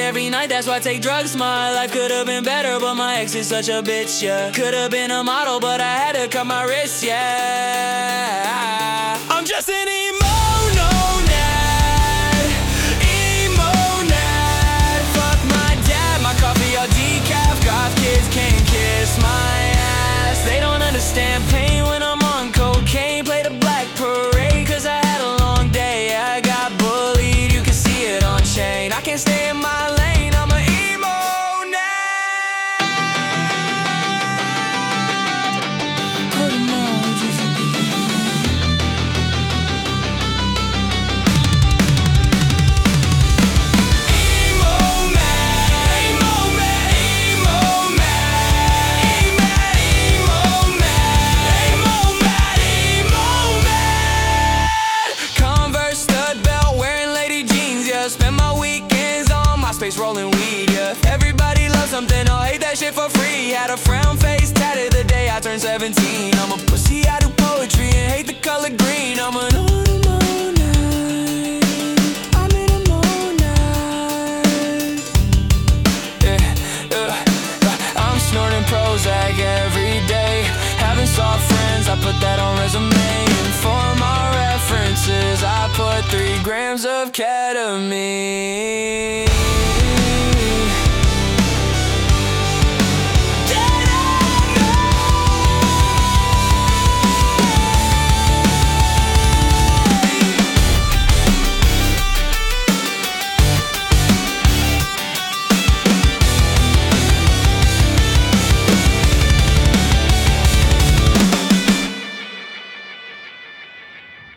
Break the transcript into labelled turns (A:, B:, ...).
A: every night, that's why I take drugs. My life could've been better, but my ex is such a bitch, yeah. Could've been a model, but I had to cut my wrist, yeah. I'm just an emo nerd. Fuck my dad, my coffee all decaf. Goth kids can't kiss my ass. They don't understand pain when I'm on cocaine. Play the Black Parade, cause I had a long day. I got bullied, you can see it on chain. I can't stay in my lane, I'm an emo nerd. Put emojis in the emo mad, emo mad, emo mad, emo mad, emo mad, emo mad. Converse stud belt, wearing lady jeans, yeah. Spend my weekends on MySpace rolling weed, yeah. Everybody loves something, I'll hate that shit for free. Had a frown face tatted the day I turned 17. I'm a pussy, I do poetry and hate the color green. I'm an Anemonite, I'm an Anemonite. I'm snorting Prozac every day. Having soft friends, I put that on resume. And for my references, I put 3 grams of ketamine.